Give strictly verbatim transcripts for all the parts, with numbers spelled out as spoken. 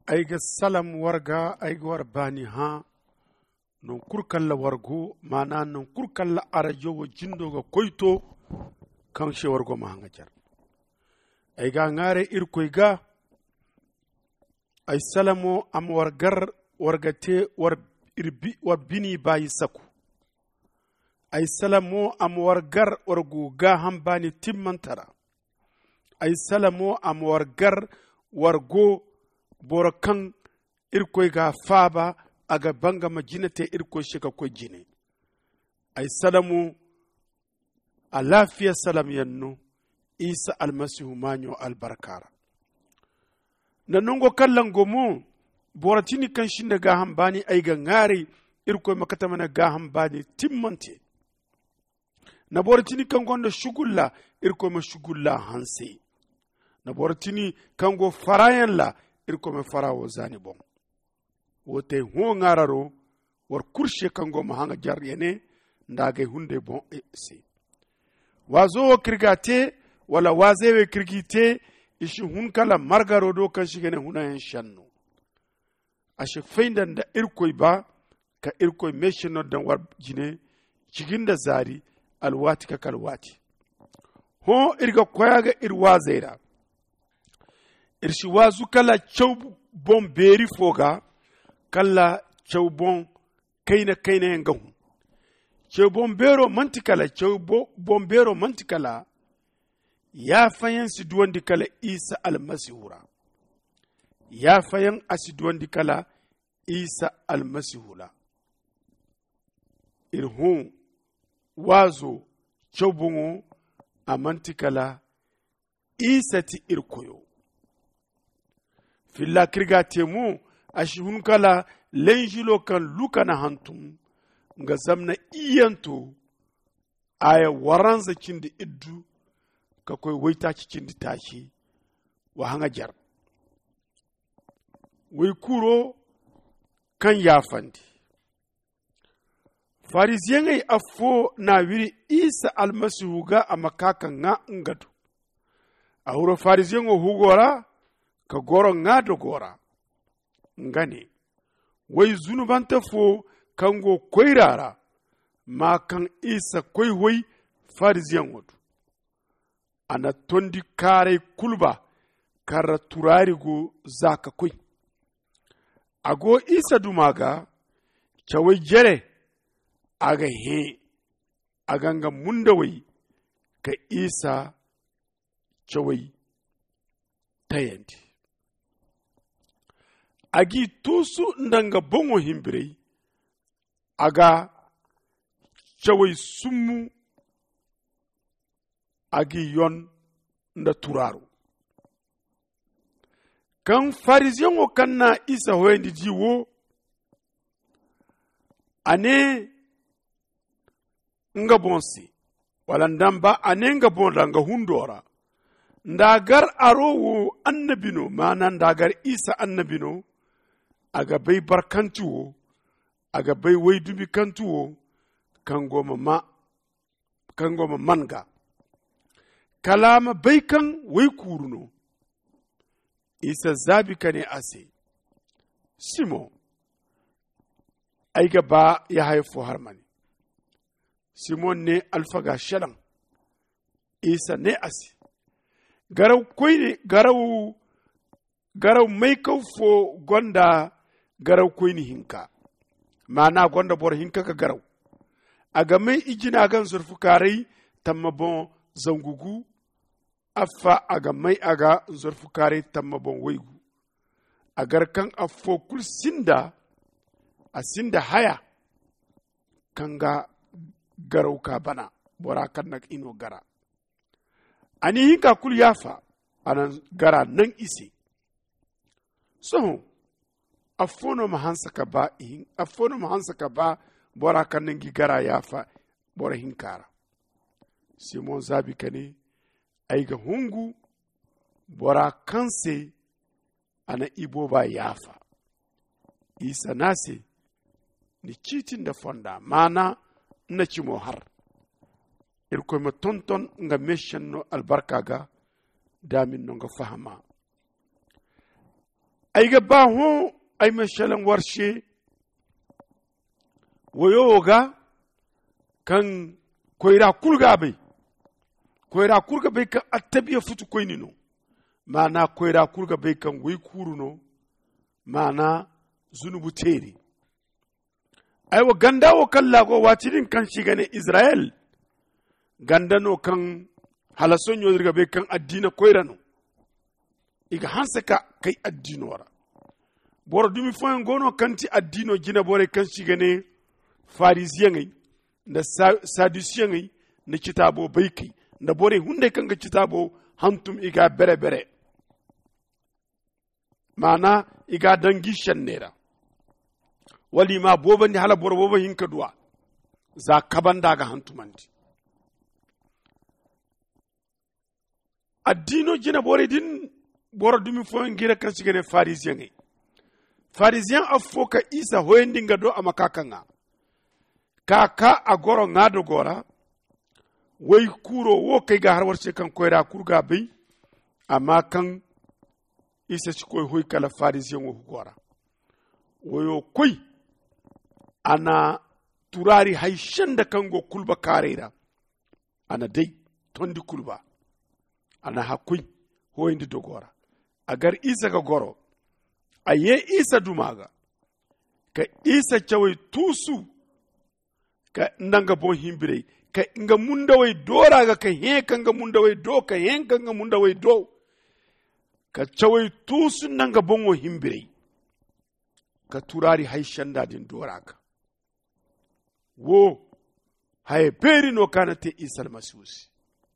aiga salam warga aiga warbani ha non kurkalla wargo mana non kurkalla arajo wo jindo ga koyto kan she wargo ma hanga jar aiga ngare irkoyga ay salamo am wargar wargate war irbi war bini bayi saku ay salamo am wargar wargo ga hambani timmantara ay salamo am wargar wargo borokan irkoy ga faba aga banga majinate irkoy shika ko jine ay salamu alafiya salam yanno isa almasihu manyo albarkara nanongo kallango mu boratini kan shinda ga hambani ay ga ngari irkoy makata mana ga hambani timmante na boratini kan gondo shugulla irkoy ma shugulla hanse na boratini kan go farayan la irko me farawo zani bon wote ho ngararo war kurshe kango mahanga jaryene ndage hunde bon e si wazo kirgate wala wazewe kirgite ishi hun kala margaro do kan shigene hunayen shanno ashe feinda da irko ba ka irko meshino dan war jine ciginda zari alwati ka kalwati ho irga koyaga irwazeira irshi wazu kala chow bon beri foga kala chow bon kaina kaina yangahu chow bon bero mantikala chow bon bero mantikala ya fayan si duwandi kala isa almasihura ya fayan asi duwandi kala isa almasihula irhun wazo chow bongo amantikala isa ti irkoyo filla kirga temu ashi hunkala lenjilo kan lukana hantum nga zamna iyanto aya waranza cindi iddu ka koy waita cindi tashi wa hanga jar way kuro kan yafandi farizien ay afo na wiri isa almasihu ga amakaka nga ngadu ahuro farizien o hugora ka goro ngado gora ngani wai zunubanta fo kango koirara ma kan isa koi wai farziyan wato ana tondi kare kulba kara turari go zaka koi ago isa dumaga chawai jere aga he aganga munda wai ka isa chawai tayanti agi tusu ndanga bongo himbirei aga chawai sumu agi yon nda turaru kan farizien o kanna isa hoendi jiwo ane nga bonsi wala ndamba ane nga bonda nga hundora ndagar arowo annabino mana ndagar isa annabino aga bai barkantuwo aga bai waidubi kantuwo kan goma ma kan goma manga kalama bai kan wai kuruno isa zabi kane ase simo aiga ba ya haifo harmani simon ne alfaga shalan isa ne ase garau koine garau garau mai kaufo gonda garau koini hinka mana gonda bor hinka ka garau aga mai ijina gan zurfu karai tamma bon zangugu afa aga mai aga zurfu karai tamma bon waigu agar kan afo kul sinda asinda haya kanga garau ka bana bora kan nak ino gara ani hinka kul yafa anan gara nan isi so afono mahansa ka ba in afono mahansa ka ba bora kanin gigara yafa bora hinkara simon zabi kane aiga hungu bora kanse ana ibo ba yafa isa nase ni citin da fonda mana na cimo har irko ma tonton nga meshan no albarka ga damin no nga fahama ay ga ba ho ay mashalan warshe wayo ga kan koira kulga bai koira kulga bai kan attabiya futu koini no mana koira kulga bai kan wai kuru no mana zunubu teri aiwa ganda wo kalla go wacinin kan shiga ne Israel ganda no kan halason yo dirga bai kan addina koira no iga hansa ka kai addino wara boro dumi foyen gono kanti addino gina bore kan shiga ne farisiyan da sadusiyan na kitabo bai kai da bore hunde kan ga kitabo hantum iga bere bere mana iga dangi shannera wali ma boban ni hala boro boban hinka duwa za kaban daga hantumanti addino gina bore din boro dumi foyen gira kan shiga ne farisiyan farisiyan afoka isa hoyendinga do amakakanga kaka a goro ngado gora wai kuro wo kai ga har warce kan koira kurga bai amma kan isa ci koy hoy kala farisiyan wo gora wayo koi ana turari haishan da kango kulba karera ana dai tondi kulba ana hakui hoyndi dogora agar isa ga goro aye isa dumaga ka isa chawai tusu ka ndanga bon himbire ka nga munda way dora ga ka he ka nga munda way do ka he ka nga munda way do ka chawai tusu nanga bon wo himbire ka turari hay shanda din dora ka wo hay beri no kanate isal masusi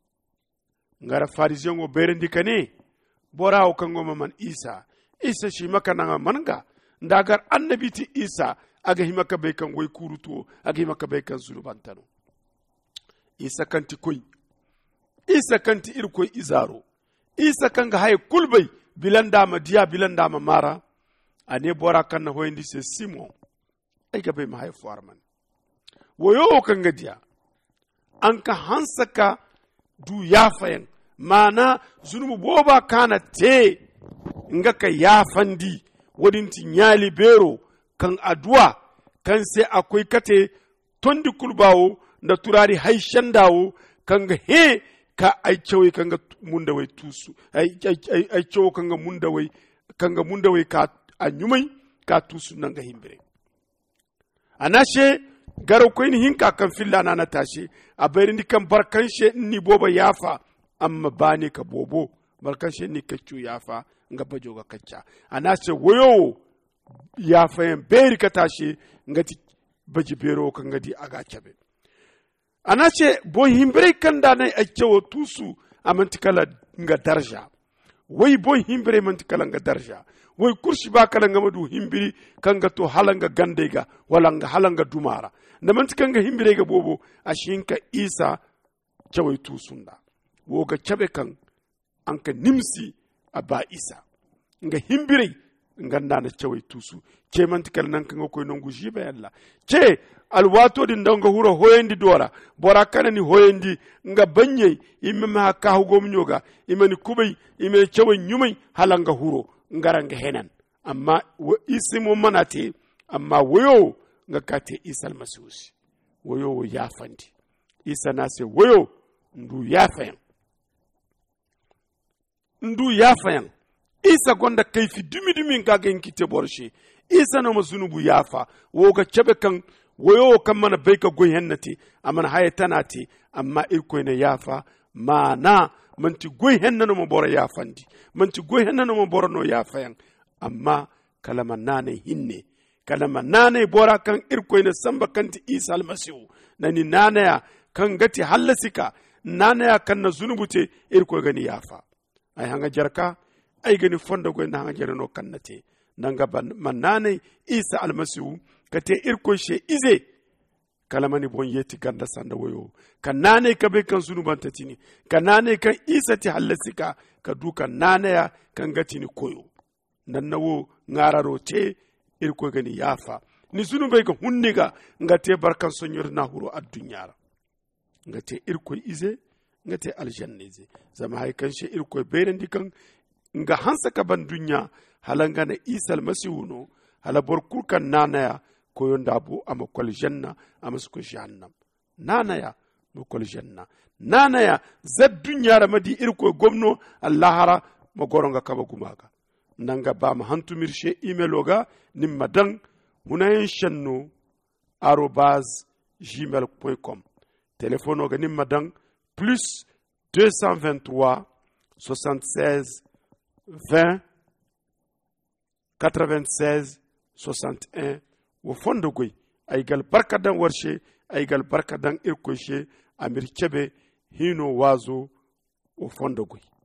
ngara farisiyan wo berendi kane bora o kango man isa isa shi maka nanga manga ndagar annabi ti isa aga himaka bai kan wai kuruto aga himaka bai kan zulubantano isa kanti koi isa kanti irkoi izaro isa kanga hay kulbai bilanda madiya bilanda mara ane bora kan na hoyndi se simo ay ga bai ma hay farman woyo kanga dia anka hansaka du yafayan mana zunubu boba kana te nga ka yafandi wadinti nyali bero kan addu'a kan sai akwai kate tondi kulbawo da turari haishan dawo kan ga he ka ai cewa kan ga munda wai tusu ai ai ai cewa kan ga munda wai kan ga munda wai ka anyumai ka tusu nan ga himbire anashe garo ko ni hinka kan filla na na tashi a bayrin dikan barkan she ni boba yafa amma bani ka bobo barkan she ni kaccu yafa nga bajo ga kacca anashe woyo ya fayin beri ka tashi ngati baji bero kan ngadi aga cabe anace bo himbere kan da nai acewo tusu amantikala nga darja wai bo himbere mantikala nga darja wai kursi ba kala ngamadu himbiri kan ga to halanga gandega wala nga halanga dumara na mantikan ga himbire ga bobo ashinka isa cawai tusunda wo ga cabe kan anka nimsi aba isa nga himbire nganda na cewai tusu ce mantikal nan kan ko non guji ba yalla ce alwato din danga huro hoyendi dora bora kana ni hoyendi nga banye imme ma ka hugo mnyoga imani kubai ime cewai nyumai halanga huro ngaranga henan amma isimu manate amma woyo nga kate isal masusi woyo ya fandi isa nase woyo ndu ya fayan ndu ya fayan isa gonda kaifi dumi dumi kaga inkite borshe isa no mazunubu yafa woga chebe kan woyo kan mana baika goy hennati amana hayatanati amma irko ne yafa mana manti goy hennano mo bora yafandi manti goy hennano mo bora no yafayan amma kalama nane hinne kalama nane bora kan irko ne samba kanti isa almasihu nani nane ya kan gati hallasika nane ya kan na zunubute irko gani yafa ay hanga jarka ay gani fonda go na hanga no kannate nanga manane isa almasihu kate irko she ize kalamani bon yeti ganda sanda woyo kanane ka be kan sunu bantatini kanane kan isa ti hallasika ka duka nane ya kan gati ni koyo nan nawo ngararo te irko gani yafa ni sunu be ka hunniga ngate barkan sonyor na huro addunyara ngate irko ize ngate aljanna ize zama hay kan she irko berendi kan nga hansa ka ban dunya halangana isal masihuno hala bor kurkan nanaya koyonda bu ama kol janna ama suko jahannam nanaya mo kol janna nanaya zad dunya ramadi irko gomno allahara mo goronga kaba gumaga nanga ba ma hantumirche emailoga nimma dan hunayen shanno arobase gmail point com téléphone oga nimma dan plus deux cent vingt-trois soixante-seize vingt quatre-vingt-seize soixante et un wo fondo goy ay gal barkadan warshe ay gal barkadan irkoshe amir chebe hino wazo wo fondo goy